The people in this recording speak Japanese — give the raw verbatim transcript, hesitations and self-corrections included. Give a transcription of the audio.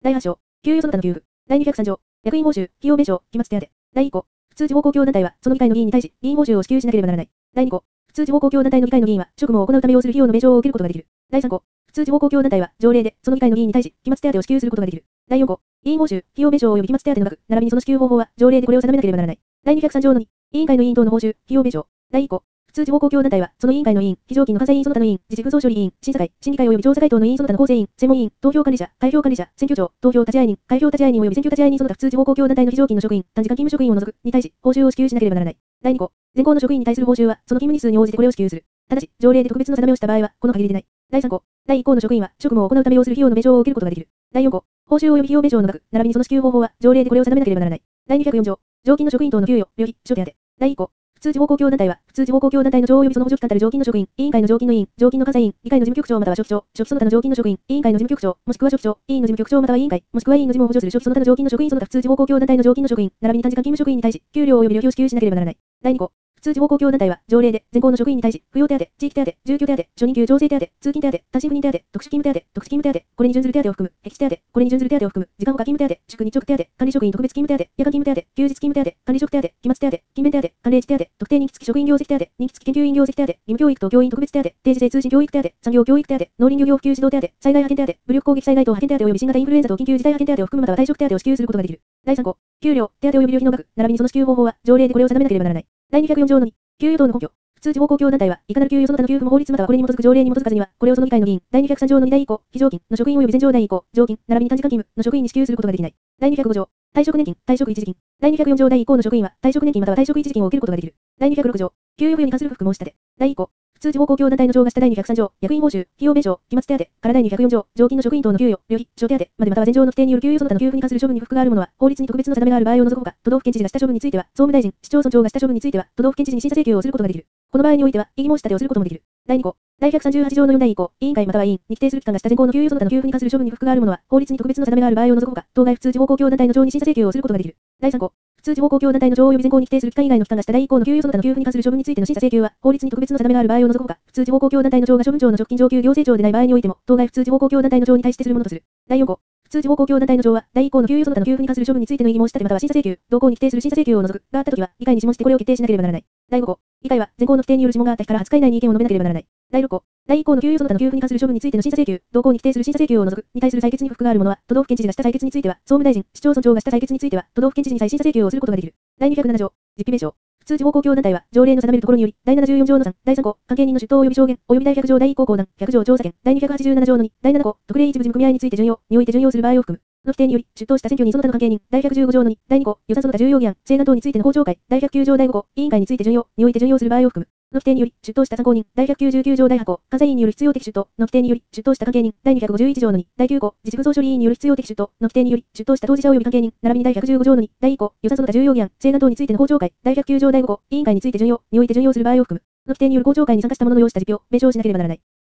だいはち章、給与その他の給付。だいにひゃくさん条、役員報酬、費用弁償、期末手当。だいい項、普通地方公共団体は、その議会の議員に対し、議員報酬を支給しなければならない。だいに項、普通地方公共団体の議会の議員は、職務を行うため要する費用の弁償を受けることができる。だいさん項、普通地方公共団体は、条例で、その議会の議員に対し、期末手当を支給することができる。だいよん項、議員報酬、費用弁償及び期末手当の額、並びにその支給方法は、条例でこれを定めなければならない。だいにひゃくさん条のに、委員会の委員等の報酬、費用弁償。だいい項、普通地方公共団体は、その委員会の委員、非常勤の関西委員その他の委員、自治空想処理委員、審査会、審議会及び調査会等の委員その他の構成委員、専門委員、投票管理者、開票管理者、選挙長、投票立会人、開票立会人及び選挙立会人その他普通地方公共団体の非常勤の職員、短時間勤務職員を除くに対し、報酬を支給しなければならない。だいに項、全校の職員に対する報酬は、その勤務日数に応じてこれを支給する。ただし、条例で特別の定めをした場合は、この限りでない。だいさん項、だいい項の職員は、職務を行うため要する費用の弁償を受けることができる。だいよん項、報酬及び費用弁償の額、並びにその支給方法は、条例でこれを定めなければならない。だいにひゃくよん条、常勤の職員等の給与、旅費、諸手当。だいい項、普通地方公共団体は、普通地方公共団体の長及びその補助機関たる常勤の職員、委員会の常勤の委員、常勤の監査委員、議会の事務局長または書記長、書記その他の常勤の職員、委員会の事務局長、もしくは書記長、委員の事務局長または委員会、もしくは委員の事務を補助する書記その他の常勤の職員その他普通地方公共団体の常勤の職員、並びに短時間勤務職員に対し、給料及び旅費を支給しなければならない。だいに項、普通地方公共団体は、条例で、全校の職員に対し、扶養手当、地域手当、住居手当、初任給調整手当、通勤手当、単身赴任手当、特殊勤務手当、特殊勤務手当、これに準ずる手当を含む、僻地手当、これに準ずる手当を含む、時間他勤務手当、祝日直手当、管理職員特別勤務手当、夜間勤務手当、休日勤務手当、管理職手当、期末手当、勤勉手当、関連地手当、特定任期付き職員業績手当、任期付き研究員業績手当、義務教育と教員特別手当、定時制通信教育手当、産業教育手当、農林漁業普及指導手当、災害派遣手当、武力攻撃災害等派遣手当及び新型インフルエンザ等緊急事態派遣手当を含むまたは退職手当を支給することができる。だいさん項、給料、手当及び旅費の額、並びにその支給方法は、条例でこれを定めなければならない。だいにひゃくよん条のに、給与等の根拠。普通地方公共団体はいかなる給与その他の給付も法律またはこれに基づく条例に基づかずには、これをその議会の議員、だいにひゃくさん条のにだい以降、非常勤の職員及び前条だい以降、常勤、並びに短時間勤務の職員に支給することができない。だいにひゃくご条、退職年金、退職一時金。だいにひゃくよん条だい以降の職員は、退職年金または退職一時金を受けることができる。だいにひゃくろく条、給与付与に関する不服申し立て。だい以降、普通地方公共団体の条がしただいにひゃくさん条、役員報酬、費用弁償、期末手当からだいにひゃくよん条、常勤の職員等の給与、旅費、諸手当までまたは前条の規定による給与その他の給付に関する処分に不服があるものは、法律に特別の定めがある場合を除くほか、都道府県知事がした処分については、総務大臣、市町村長がした処分については、都道府県知事に審査請求をすることができる。この場合においては、異議申し立てをすることもできる。だいに項、だいひゃくさんじゅうはち条のよんだい以降、委員会または委員に規定する機関がした全項の給与その他の給付に関する処分に不服があるものは、法律に特別の定めがある場合を除くほか、当該普通地方公共団体の長に審査請求をすることができる。だいさん項、普通地方公共団体の長及び全項に規定する機関以外の機関がしただい以降の給与その他の給付に関する処分についての審査請求は、法律に特別の定めがある場合を除くほか、普通地方公共団体の長が処分長の直近上級行政長でない場合においても、当該普通地方公共団体の長に対してするものとする。だいよん項、普通地方公共団体の長は、だい以降の給与その他の給付に関する処分についての異議申し立てまたは審査請求、同項に規定する審査請求を除くがあったときは、議会に諮問してこれを決定しなければならない。だいご項、議会は全項の規定による諮問があった日からはつか以内に意見を述べなければならない。だいろっ項、だい以降の給与その他の給付に関する処分についての審査請求、同項に規定する審査請求を除くに対する採決に不服があるものは、都道府県知事がした採決については、総務大臣、市町村長がした採決については、都道府県知事に再審査請求をすることができる。だいにひゃくなな条、実費弁償。普通地方公共団体は、条例の定めるところにより、だいななじゅうよん条のさん、だいさん項、関係人の出頭及び証言、及びだいひゃく条だい以降項段、ひゃく条調査権、だいにひゃくはちじゅうなな条のに、だいなな項、特例一部事務組合について準用、において準用する場合を含む。の規定により、出頭した選挙人その他の関係人、だいひゃくじゅうご条のに、だいに項、予算その他重要議案、請願等についての公聴会、だいひゃくきゅう条だいご項、委員会について準用、において準用する場合を含む。の規定により、出頭した参考人、だいひゃくきゅうじゅうきゅう条だいはち項、監査委員による必要的出頭、の規定により、出頭した関係人、だいにひゃくごじゅういち条のに、だいきゅう項、自治空総処理委員による必要的出頭、の規定により、出頭した当事者及び関係人、並びにだいひゃくじゅうご条のに、だいい項、予算その他重要議案、請願等についての公聴会、だいひゃくきゅう条だいご項、委員会について準用、において準用する場合を含む。の規定による公聴会に参加した者の要した実表、弁償しなければならない。